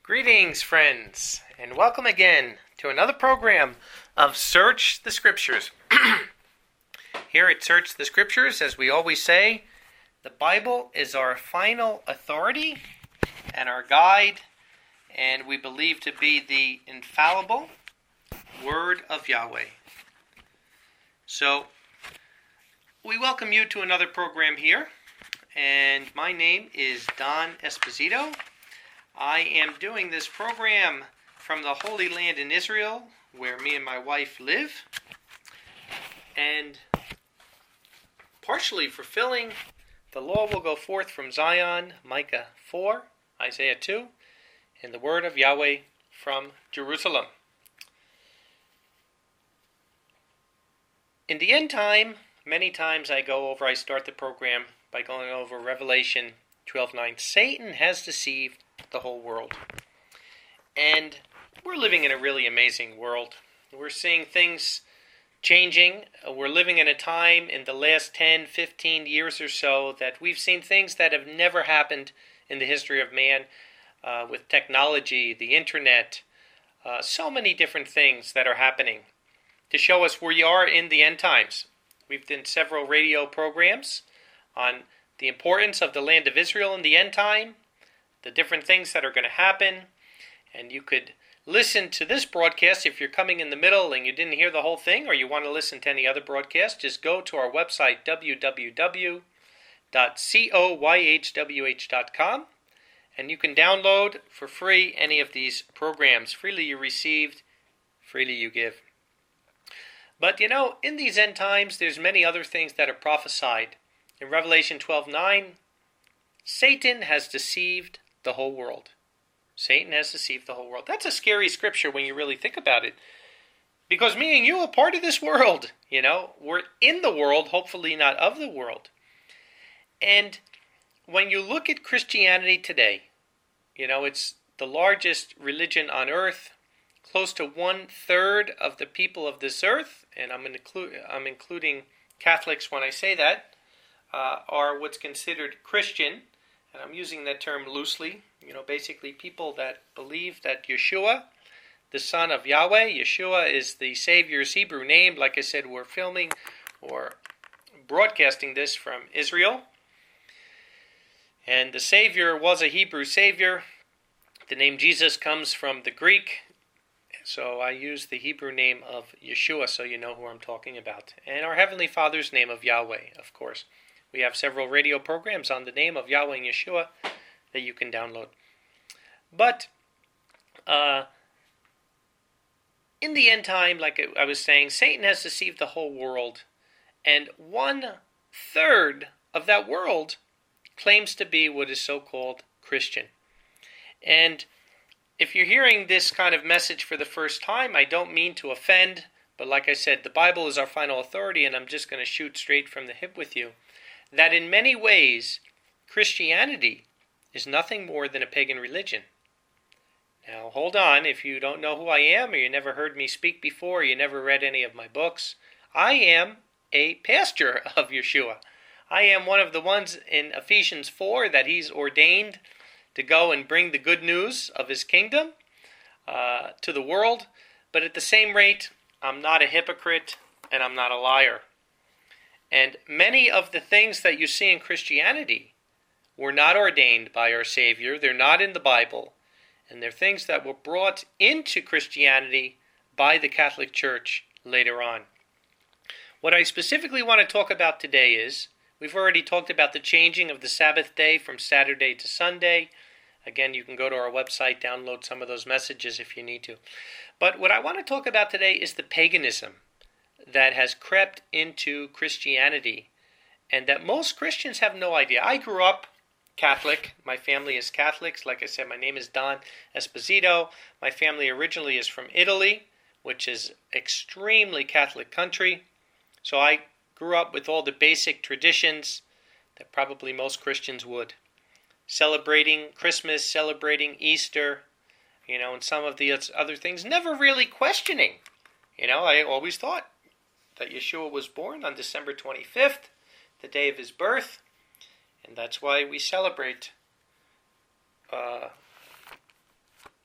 Greetings, friends, and welcome again to another program of Search the Scriptures. Here at Search the Scriptures, as we always say, the Bible is our final authority and our guide, and we believe to be the infallible Word of Yahweh. So, we welcome you to another program here, and my name is Don Esposito. I am doing this program from the Holy Land in Israel, where me and my wife live, and partially fulfilling the law will go forth from Zion, Micah 4, Isaiah 2, and the word of Yahweh from Jerusalem. In the end time, many times I start the program by going over Revelation 12:9. Satan has deceived the whole world. And we're living in a really amazing world. We're seeing things changing. We're living in a time in the last 10, 15 years or so that we've seen things that have never happened in the history of man with technology, the internet, so many different things that are happening to show us where we are in the end times. We've done several radio programs on the importance of the land of Israel in the end time, the different things that are going to happen, and you could listen to this broadcast if you're coming in the middle and you didn't hear the whole thing, or you want to listen to any other broadcast. Just go to our website, www.coyhwh.com, and you can download for free any of these programs. Freely you received, freely you give. But in these end times, there's many other things that are prophesied. In Revelation 12:9, Satan has deceived the whole world. Satan has deceived the whole world. That's a scary scripture when you really think about it. Because me and you are part of this world. We're in the world, hopefully not of the world. And when you look at Christianity today, it's the largest religion on earth. Close to 1/3 of the people of this earth, and I'm including Catholics when I say that, are what's considered Christian. And I'm using that term loosely. Basically people that believe that Yeshua, the Son of Yahweh, Yeshua is the Savior's Hebrew name. Like I said, we're filming or broadcasting this from Israel. And the Savior was a Hebrew Savior. The name Jesus comes from the Greek. So I use the Hebrew name of Yeshua so you know who I'm talking about. And our Heavenly Father's name of Yahweh, of course. We have several radio programs on the name of Yahweh and Yeshua that you can download. But in the end time, like I was saying, Satan has deceived the whole world. And 1/3 of that world claims to be what is so-called Christian. And if you're hearing this kind of message for the first time, I don't mean to offend, but like I said, the Bible is our final authority, and I'm just going to shoot straight from the hip with you. That in many ways, Christianity is nothing more than a pagan religion. Now, hold on, if you don't know who I am, or you never heard me speak before, or you never read any of my books, I am a pastor of Yeshua. I am one of the ones in Ephesians 4 that he's ordained to go and bring the good news of his kingdom to the world. But at the same rate, I'm not a hypocrite, and I'm not a liar. And many of the things that you see in Christianity were not ordained by our Savior. They're not in the Bible. And they're things that were brought into Christianity by the Catholic Church later on. What I specifically want to talk about today is, we've already talked about the changing of the Sabbath day from Saturday to Sunday. Again, you can go to our website, download some of those messages if you need to. But what I want to talk about today is the paganism that has crept into Christianity, and that most Christians have no idea. I grew up Catholic. My family is Catholics. Like I said, my name is Don Esposito. My family originally is from Italy, which is extremely Catholic country. So I grew up with all the basic traditions that probably most Christians would. Celebrating Christmas, celebrating Easter, and some of the other things, never really questioning. I always thought that Yeshua was born on December 25th, the day of his birth, and that's why we celebrate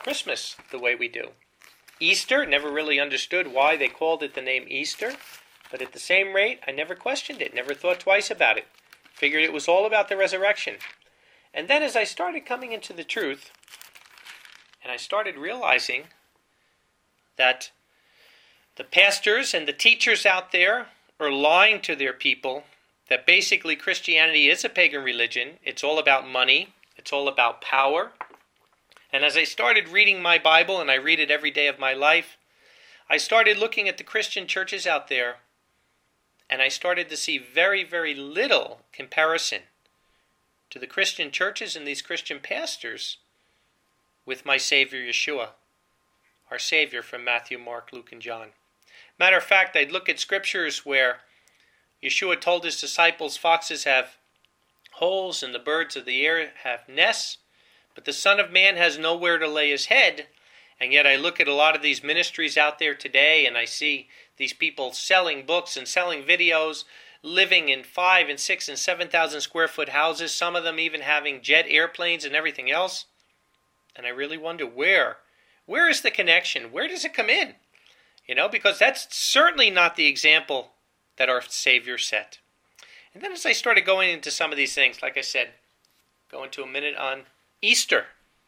Christmas the way we do. Easter, never really understood why they called it the name Easter, but at the same rate, I never questioned it, never thought twice about it. Figured it was all about the resurrection. And then as I started coming into the truth, and I started realizing that the pastors and the teachers out there are lying to their people, that basically Christianity is a pagan religion. It's all about money. It's all about power. And as I started reading my Bible, and I read it every day of my life, I started looking at the Christian churches out there, and I started to see very, very little comparison to the Christian churches and these Christian pastors with my Savior Yeshua, our Savior from Matthew, Mark, Luke, and John. Matter of fact, I'd look at scriptures where Yeshua told his disciples, foxes have holes and the birds of the air have nests, but the Son of Man has nowhere to lay his head. And yet I look at a lot of these ministries out there today, and I see these people selling books and selling videos, living in 5 and 6 and 7,000 square foot houses, some of them even having jet airplanes and everything else. And I really wonder where is the connection? Where does it come in? Because that's certainly not the example that our Savior set. And then as I started going into some of these things, like I said, go into a minute on Easter.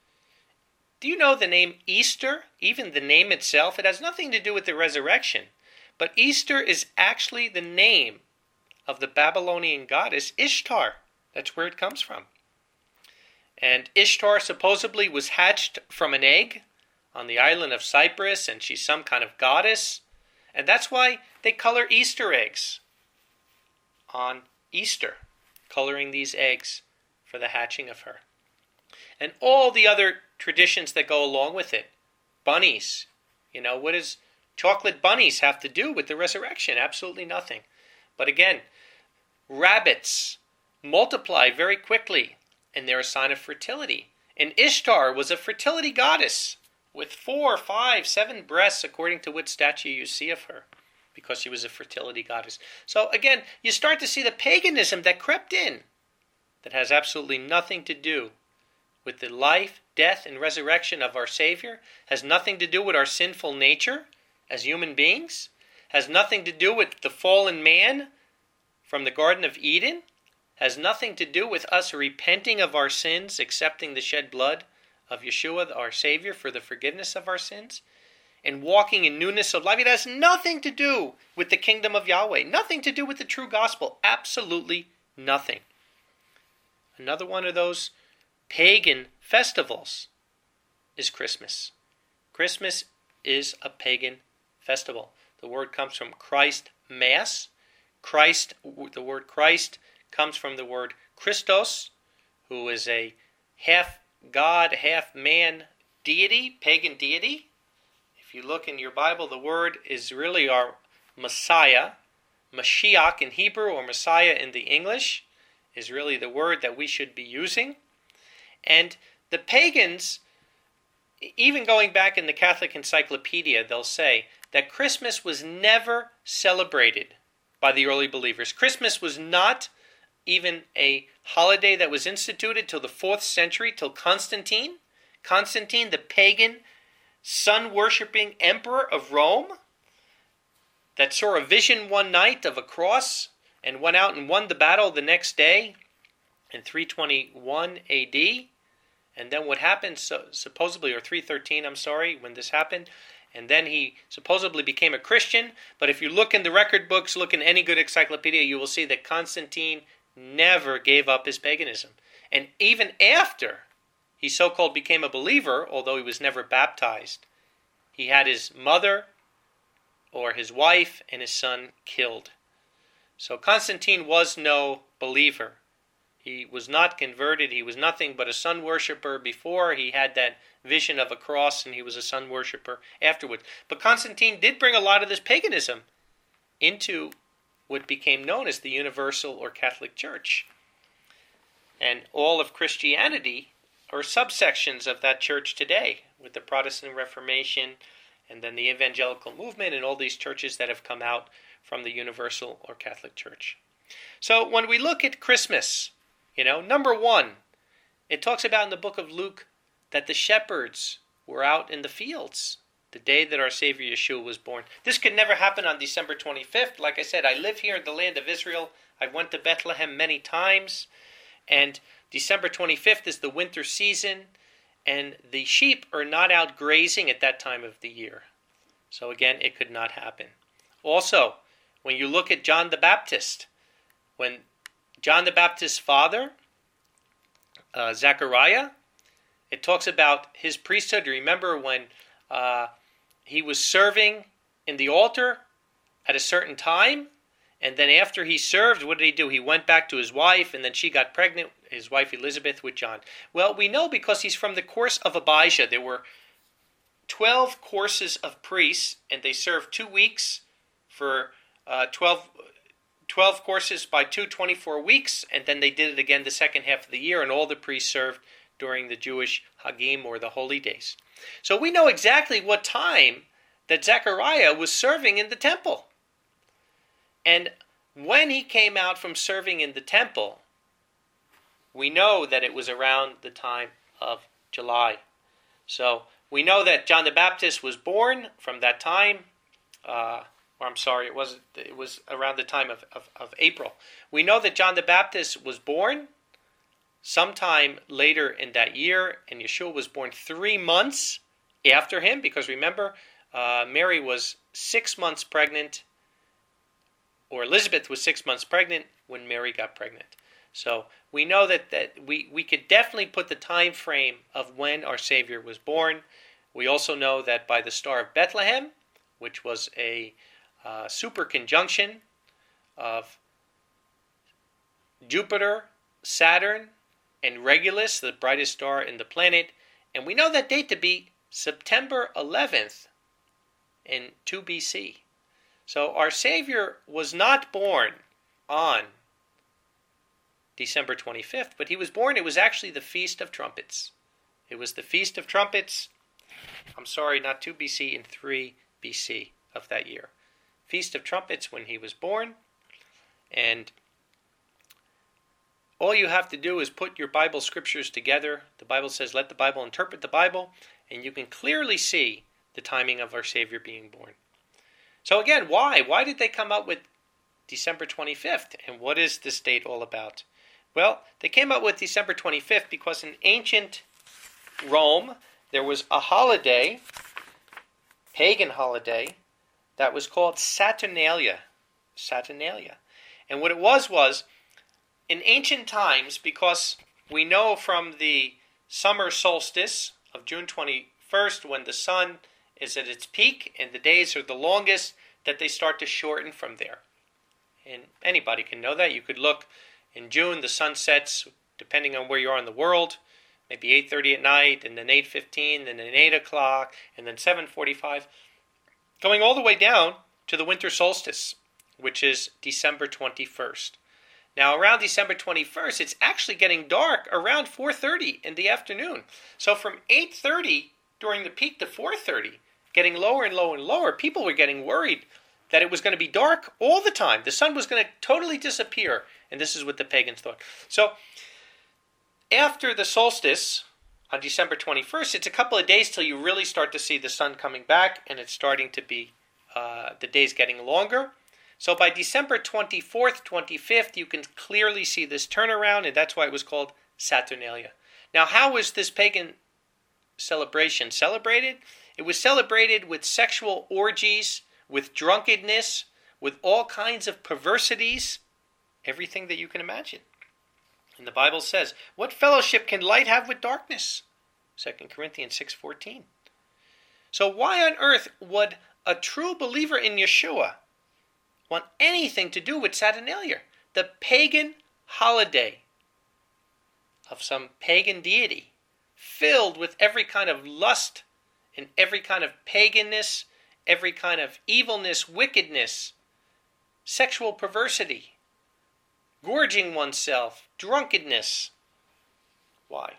Do you know the name Easter? Even the name itself, it has nothing to do with the resurrection. But Easter is actually the name of the Babylonian goddess Ishtar. That's where it comes from. And Ishtar supposedly was hatched from an egg on the island of Cyprus, and she's some kind of goddess. And that's why they color Easter eggs on Easter, coloring these eggs for the hatching of her. And all the other traditions that go along with it. Bunnies. What does chocolate bunnies have to do with the resurrection? Absolutely nothing. But again, rabbits multiply very quickly, and they're a sign of fertility. And Ishtar was a fertility goddess with 4, 5, 7 breasts according to which statue you see of her, because she was a fertility goddess. So again, you start to see the paganism that crept in that has absolutely nothing to do with the life, death, and resurrection of our Savior, has nothing to do with our sinful nature as human beings, has nothing to do with the fallen man from the Garden of Eden, has nothing to do with us repenting of our sins, accepting the shed blood of Yeshua, our Savior, for the forgiveness of our sins, and walking in newness of life. It has nothing to do with the kingdom of Yahweh, nothing to do with the true gospel, absolutely nothing. Another one of those pagan festivals is Christmas. Christmas is a pagan festival. The word comes from Christ Mass. The word Christ comes from the word Christos, who is a half God, half man deity, pagan deity. If you look in your Bible, the word is really our Messiah. Mashiach in Hebrew, or Messiah in the English, is really the word that we should be using. And the pagans, even going back in the Catholic Encyclopedia, they'll say that Christmas was never celebrated by the early believers. Christmas was not even a holiday that was instituted till the 4th century, till Constantine. Constantine, the pagan, sun-worshipping emperor of Rome, that saw a vision one night of a cross and went out and won the battle the next day in 321 AD. And then what happened, supposedly, or 313, when this happened, and then he supposedly became a Christian. But if you look in the record books, look in any good encyclopedia, you will see that Constantine never gave up his paganism. And even after he so-called became a believer, although he was never baptized, he had his mother or his wife and his son killed. So Constantine was no believer. He was not converted. He was nothing but a sun worshiper before. He had that vision of a cross, and he was a sun worshiper afterwards. But Constantine did bring a lot of this paganism into what became known as the Universal or Catholic Church. And all of Christianity are subsections of that church today, with the Protestant Reformation and then the Evangelical Movement and all these churches that have come out from the Universal or Catholic Church. So when we look at Christmas, number one, it talks about in the book of Luke that the shepherds were out in the fields the day that our Savior Yeshua was born. This could never happen on December 25th. Like I said, I live here in the land of Israel. I went to Bethlehem many times, and December 25th is the winter season, and the sheep are not out grazing at that time of the year. So again, it could not happen. Also, when you look at John the Baptist, when John the Baptist's father, Zechariah, it talks about his priesthood. Remember when he was serving in the altar at a certain time, and then after he served, what did he do? He went back to his wife, and then she got pregnant, his wife Elizabeth, with John. Well, we know because he's from the course of Abijah. There were 12 courses of priests, and they served 2 weeks for 12 courses by 24 weeks, and then they did it again the second half of the year, and all the priests served during the Jewish Hagim, or the holy days. So we know exactly what time that Zechariah was serving in the temple. And when he came out from serving in the temple, we know that it was around the time of July. So we know that John the Baptist was born from that time. It was around the time of April. We know that John the Baptist was born sometime later in that year, and Yeshua was born 3 months after him, because remember, Mary was 6 months pregnant, or Elizabeth was 6 months pregnant when Mary got pregnant. So we know that we could definitely put the time frame of when our Savior was born. We also know that by the Star of Bethlehem, which was a super conjunction of Jupiter, Saturn, and Regulus, the brightest star in the planet, and we know that date to be September 11th in 2 BC. So our Savior was not born on December 25th, but he was born, it was actually the Feast of Trumpets. It was the Feast of Trumpets, not 2 BC, in 3 BC of that year. Feast of Trumpets when he was born, and all you have to do is put your Bible scriptures together. The Bible says, let the Bible interpret the Bible, and you can clearly see the timing of our Savior being born. So again, why? Why did they come up with December 25th? And what is this date all about? Well, they came up with December 25th because in ancient Rome, there was a holiday, pagan holiday, that was called Saturnalia. Saturnalia. And what it was, in ancient times, because we know from the summer solstice of June 21st, when the sun is at its peak and the days are the longest, that they start to shorten from there. And anybody can know that. You could look in June, the sun sets, depending on where you are in the world, maybe 8:30 at night, and then 8:15, and then 8 o'clock, and then 7:45, going all the way down to the winter solstice, which is December 21st. Now, around December 21st, it's actually getting dark around 4:30 in the afternoon. So from 8:30 during the peak to 4:30, getting lower and lower and lower, people were getting worried that it was going to be dark all the time. The sun was going to totally disappear, and this is what the pagans thought. So after the solstice on December 21st, it's a couple of days till you really start to see the sun coming back, and it's starting to be the days getting longer. So by December 24th, 25th, you can clearly see this turnaround, and that's why it was called Saturnalia. Now, how was this pagan celebration celebrated? It was celebrated with sexual orgies, with drunkenness, with all kinds of perversities, everything that you can imagine. And the Bible says, what fellowship can light have with darkness? 2 Corinthians 6:14. So why on earth would a true believer in Yeshua want anything to do with Saturnalia, the pagan holiday of some pagan deity, filled with every kind of lust and every kind of paganness, every kind of evilness, wickedness, sexual perversity, gorging oneself, drunkenness. Why?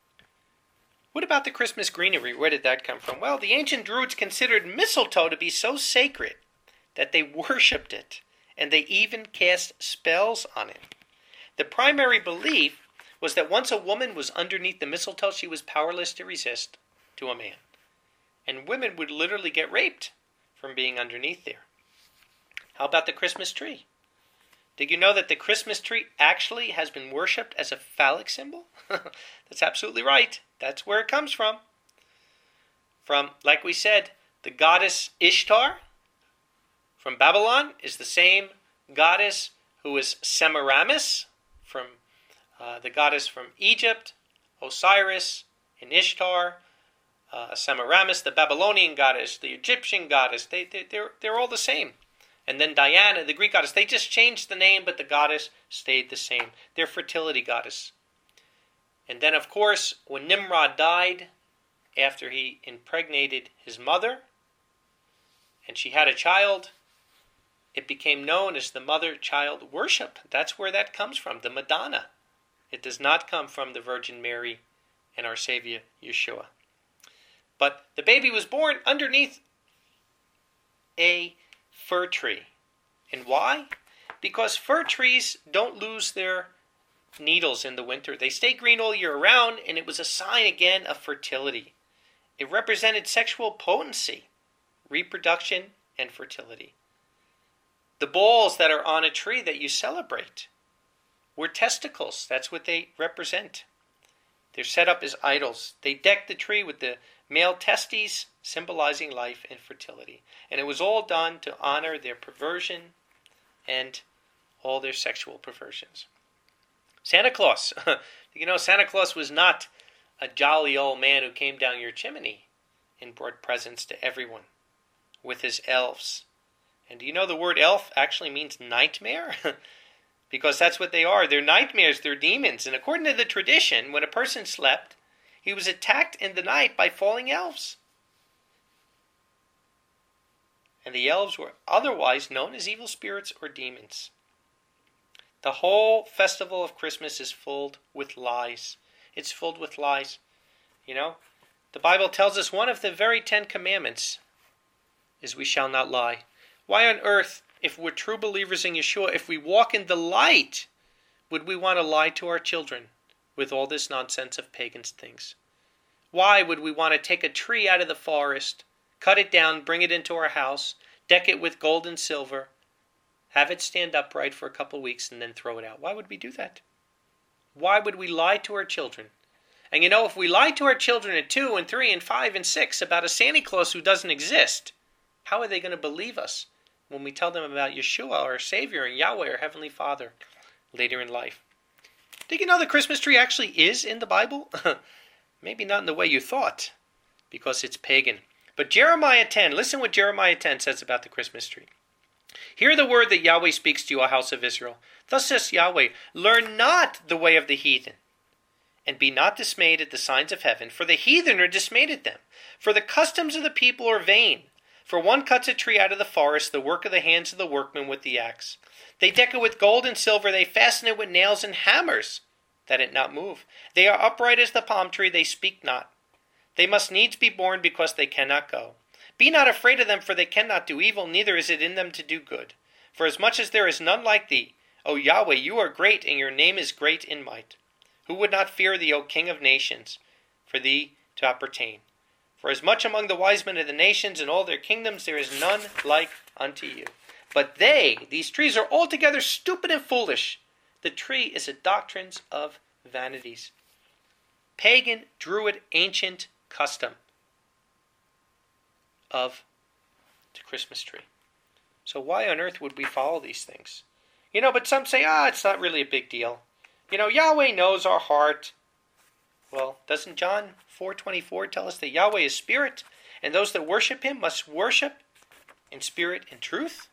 What about the Christmas greenery? Where did that come from? Well, the ancient Druids considered mistletoe to be so sacred that they worshipped it, and they even cast spells on it. The primary belief was that once a woman was underneath the mistletoe, she was powerless to resist to a man. And women would literally get raped from being underneath there. How about the Christmas tree? Did you know that the Christmas tree actually has been worshipped as a phallic symbol? That's absolutely right. That's where it comes from. From, like we said, the goddess Ishtar from Babylon is the same goddess who was Semiramis, from the goddess from Egypt, Osiris and Ishtar. Semiramis, the Babylonian goddess, the Egyptian goddess, they're all the same. And then Diana, the Greek goddess, they just changed the name, but the goddess stayed the same. They're fertility goddess. And then, of course, when Nimrod died, after he impregnated his mother, and she had a child, it became known as the mother-child worship. That's where that comes from, the Madonna. It does not come from the Virgin Mary and our Savior, Yeshua. But the baby was born underneath a fir tree. And why? Because fir trees don't lose their needles in the winter. They stay green all year round, and it was a sign again of fertility. It represented sexual potency, reproduction, and fertility. The balls that are on a tree that you celebrate were testicles. That's what they represent. They're set up as idols. They deck the tree with the male testes, symbolizing life and fertility. And it was all done to honor their perversion and all their sexual perversions. Santa Claus. You know, Santa Claus was not a jolly old man who came down your chimney and brought presents to everyone with his elves. And do you know the word elf actually means nightmare? Because that's what they are. They're nightmares, they're demons. And according to the tradition, when a person slept, he was attacked in the night by falling elves. And the elves were otherwise known as evil spirits or demons. The whole festival of Christmas is filled with lies. It's filled with lies. You know, the Bible tells us one of the very 10 commandments is we shall not lie. Why on earth, if we're true believers in Yeshua, if we walk in the light, would we want to lie to our children with all this nonsense of pagan things? Why would we want to take a tree out of the forest, cut it down, bring it into our house, deck it with gold and silver, have it stand upright for a couple weeks, and then throw it out? Why would we do that? Why would we lie to our children? And you know, if we lie to our children at 2 and 3 and 5 and 6 about a Santa Claus who doesn't exist, how are they going to believe us when we tell them about Yeshua, our Savior, and Yahweh, our Heavenly Father, later in life? Did you know the Christmas tree actually is in the Bible? Maybe not in the way you thought, because it's pagan. But Jeremiah 10, listen what Jeremiah 10 says about the Christmas tree. Hear the word that Yahweh speaks to you, O house of Israel. Thus says Yahweh, learn not the way of the heathen, and be not dismayed at the signs of heaven, for the heathen are dismayed at them. For the customs of the people are vain. For one cuts a tree out of the forest, the work of the hands of the workman with the axe. They deck it with gold and silver, they fasten it with nails and hammers, that it not move. They are upright as the palm tree, they speak not. They must needs be born because they cannot go. Be not afraid of them, for they cannot do evil, neither is it in them to do good. For as much as there is none like thee, O Yahweh, you are great, and your name is great in might. Who would not fear thee, O King of nations, for thee to appertain? For as much among the wise men of the nations and all their kingdoms, there is none like unto you. But these trees, are altogether stupid and foolish. The tree is a doctrine of vanities. Pagan, Druid, ancient custom of the Christmas tree. So why on earth would we follow these things? You know, but some say, it's not really a big deal. You know, Yahweh knows our heart. Well, doesn't John 4:24 tell us that Yahweh is spirit, and those that worship him must worship in spirit and truth?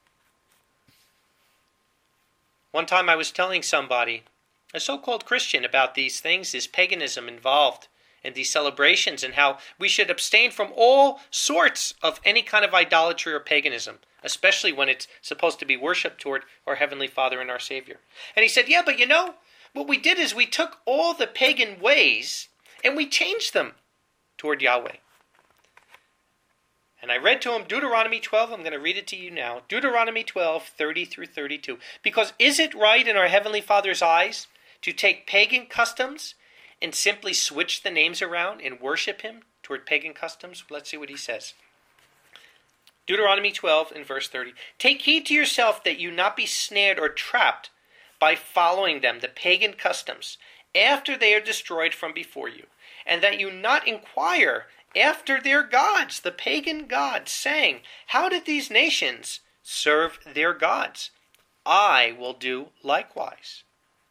One time I was telling somebody, a so-called Christian, about these things, is paganism involved in these celebrations, and how we should abstain from all sorts of any kind of idolatry or paganism, especially when it's supposed to be worshipped toward our Heavenly Father and our Savior. And he said, yeah, but you know, what we did is we took all the pagan ways and we changed them toward Yahweh. And I read to him Deuteronomy 12. I'm going to read it to you now. Deuteronomy 12, 30 through 32. Because is it right in our Heavenly Father's eyes to take pagan customs and simply switch the names around and worship him toward pagan customs? Let's see what he says. Deuteronomy 12 and verse 30. Take heed to yourself that you not be snared or trapped by following them, the pagan customs, after they are destroyed from before you, and that you not inquire after their gods, the pagan gods, saying, how did these nations serve their gods? I will do likewise.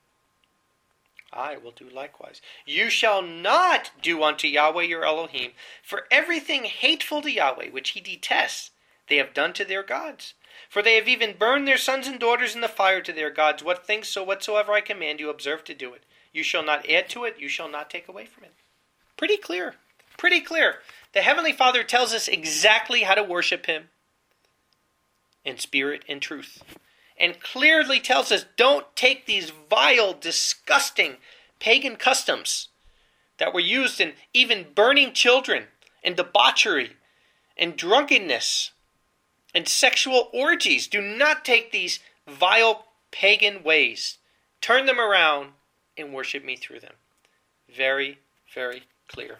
I will do likewise. You shall not do unto Yahweh your Elohim, for everything hateful to Yahweh, which he detests, they have done to their gods. For they have even burned their sons and daughters in the fire to their gods. What things so whatsoever I command you, observe to do it. You shall not add to it, you shall not take away from it. Pretty clear. Pretty clear. The Heavenly Father tells us exactly how to worship him in spirit and truth. And clearly tells us, don't take these vile, disgusting pagan customs that were used in even burning children and debauchery and drunkenness and sexual orgies. Do not take these vile pagan ways. Turn them around and worship me through them. Very, very clear.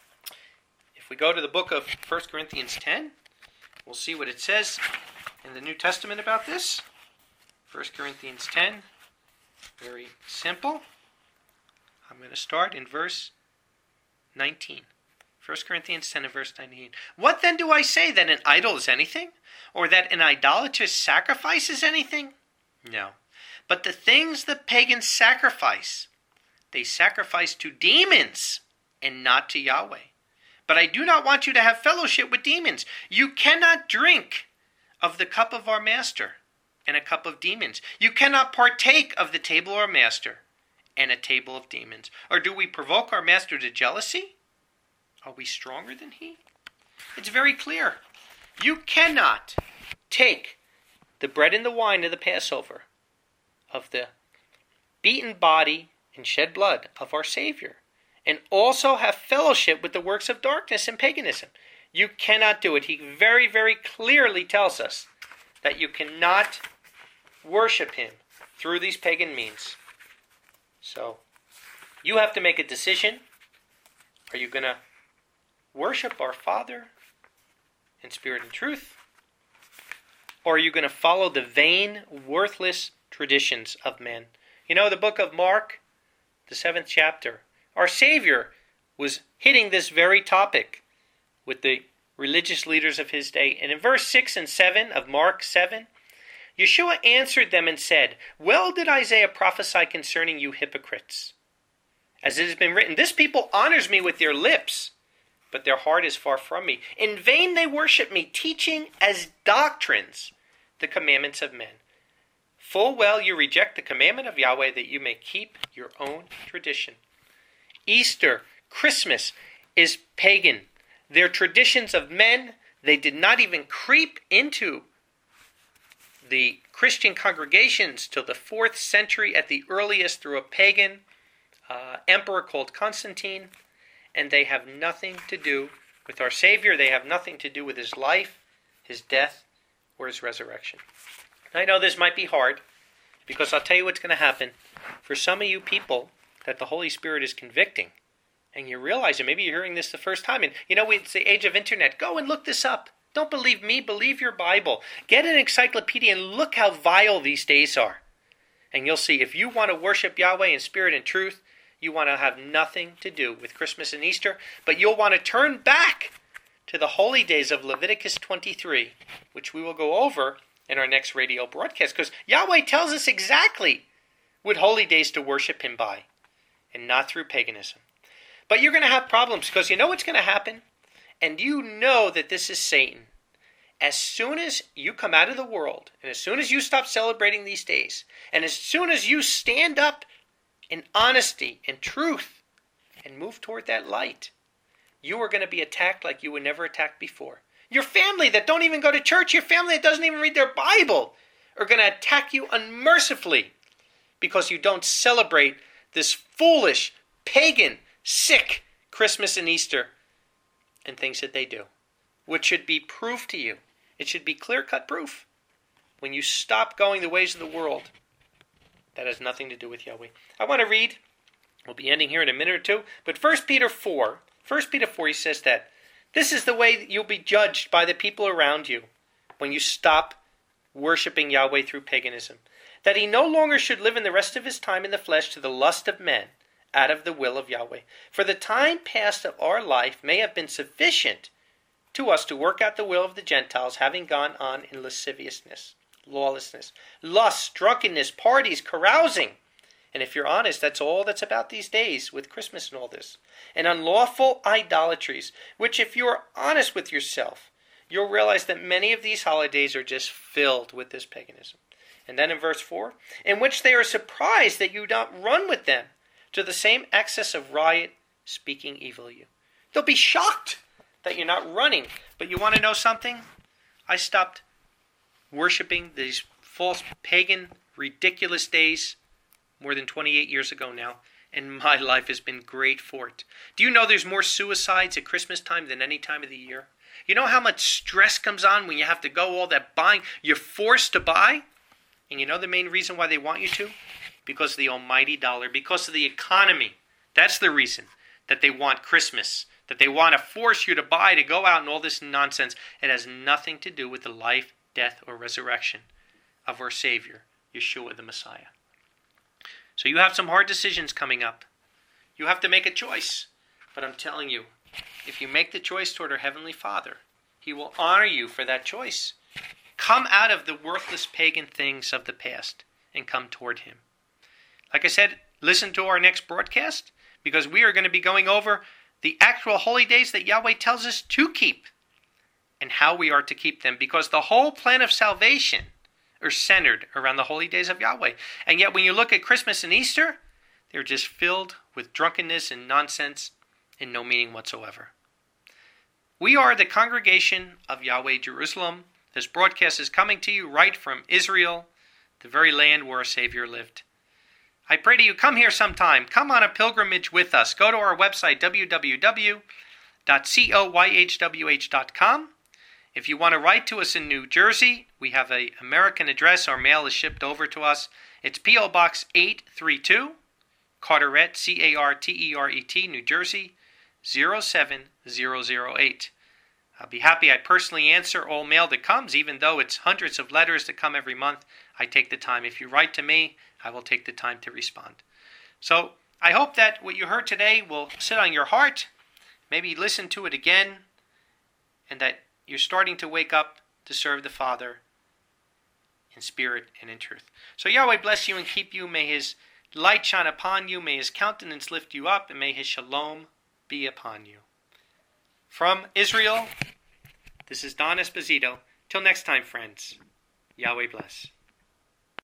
If we go to the book of 1 Corinthians 10, we'll see what it says in the New Testament about this. 1 Corinthians 10, very simple. I'm going to start in verse 19. 1 Corinthians 10 and verse 19. What then do I say, that an idol is anything? Or that an idolatrous sacrifice is anything? No. But the things the pagans sacrifice, they sacrifice to demons and not to Yahweh. But I do not want you to have fellowship with demons. You cannot drink of the cup of our master and a cup of demons. You cannot partake of the table of our master and a table of demons. Or do we provoke our master to jealousy? Are we stronger than he? It's very clear. You cannot take the bread and the wine of the Passover, of the beaten body and shed blood of our Savior, and also have fellowship with the works of darkness and paganism. You cannot do it. He very, very clearly tells us that you cannot worship him through these pagan means. So, you have to make a decision. Are you going to worship our Father in spirit and truth? Or are you going to follow the vain, worthless traditions of men? You know, the book of Mark, the 7th chapter, our Savior was hitting this very topic with the religious leaders of his day. And in verse 6 and 7 of Mark 7, Yeshua answered them and said, well did Isaiah prophesy concerning you hypocrites. As it has been written, this people honors me with their lips, but their heart is far from me. In vain they worship me, teaching as doctrines the commandments of men. Full well you reject the commandment of Yahweh, that you may keep your own tradition. Easter, Christmas is pagan. They're traditions of men. They did not even creep into the Christian congregations till the 4th century at the earliest through a pagan emperor called Constantine. And they have nothing to do with our Savior. They have nothing to do with his life, his death, or his resurrection. I know this might be hard, because I'll tell you what's going to happen. For some of you people that the Holy Spirit is convicting, and you realize it, maybe you're hearing this the first time, and you know, it's the age of internet. Go and look this up. Don't believe me, believe your Bible. Get an encyclopedia and look how vile these days are. And you'll see, if you want to worship Yahweh in spirit and truth, you want to have nothing to do with Christmas and Easter, but you'll want to turn back to the holy days of Leviticus 23, which we will go over in our next radio broadcast, because Yahweh tells us exactly what holy days to worship him by, and not through paganism. But you're going to have problems, because you know what's going to happen? And you know that this is Satan. As soon as you come out of the world, and as soon as you stop celebrating these days, and as soon as you stand up in honesty and truth and move toward that light, you are going to be attacked like you were never attacked before. Your family that don't even go to church, your family that doesn't even read their Bible, are going to attack you unmercifully because you don't celebrate this foolish, pagan, sick Christmas and Easter and things that they do, which should be proof to you. It should be clear-cut proof. When you stop going the ways of the world, that has nothing to do with Yahweh. I want to read, we'll be ending here in a minute or two, but 1 Peter 4, 1 Peter 4, he says that this is the way that you'll be judged by the people around you when you stop worshiping Yahweh through paganism. That he no longer should live in the rest of his time in the flesh to the lust of men, out of the will of Yahweh. For the time past of our life may have been sufficient to us to work out the will of the Gentiles, having gone on in lasciviousness, lawlessness, lust, drunkenness, parties, carousing. And if you're honest, that's all that's about these days with Christmas and all this. And unlawful idolatries, which if you're honest with yourself, you'll realize that many of these holidays are just filled with this paganism. And then in verse 4, in which they are surprised that you don't run with them to the same excess of riot, speaking evil of you. They'll be shocked that you're not running. But you want to know something? I stopped worshiping these false, pagan, ridiculous days more than 28 years ago now, and my life has been great for it. Do you know there's more suicides at Christmas time than any time of the year? You know how much stress comes on when you have to go all that buying? You're forced to buy? And you know the main reason why they want you to? Because of the almighty dollar, because of the economy. That's the reason that they want Christmas, that they want to force you to buy, to go out and all this nonsense. It has nothing to do with the life, death, or resurrection of our Savior, Yeshua the Messiah. So you have some hard decisions coming up. You have to make a choice. But I'm telling you, if you make the choice toward our Heavenly Father, He will honor you for that choice. Come out of the worthless pagan things of the past and come toward Him. Like I said, listen to our next broadcast, because we are going to be going over the actual holy days that Yahweh tells us to keep and how we are to keep them, because the whole plan of salvation are centered around the holy days of Yahweh. And yet when you look at Christmas and Easter, they're just filled with drunkenness and nonsense and no meaning whatsoever. We are the congregation of Yahweh Jerusalem. This broadcast is coming to you right from Israel, the very land where our Savior lived. I pray to you, come here sometime. Come on a pilgrimage with us. Go to our website, www.coyhwh.com. If you want to write to us in New Jersey, we have an American address. Our mail is shipped over to us. It's P.O. Box 832, Carteret, Carteret, New Jersey, 07008. I'll be happy. I personally answer all mail that comes, even though it's hundreds of letters that come every month. I take the time. If you write to me, I will take the time to respond. So I hope that what you heard today will sit on your heart. Maybe listen to it again, and that you're starting to wake up to serve the Father in spirit and in truth. So Yahweh bless you and keep you. May His light shine upon you. May His countenance lift you up, and may His shalom be upon you. From Israel, this is Don Esposito. Till next time, friends. Yahweh bless.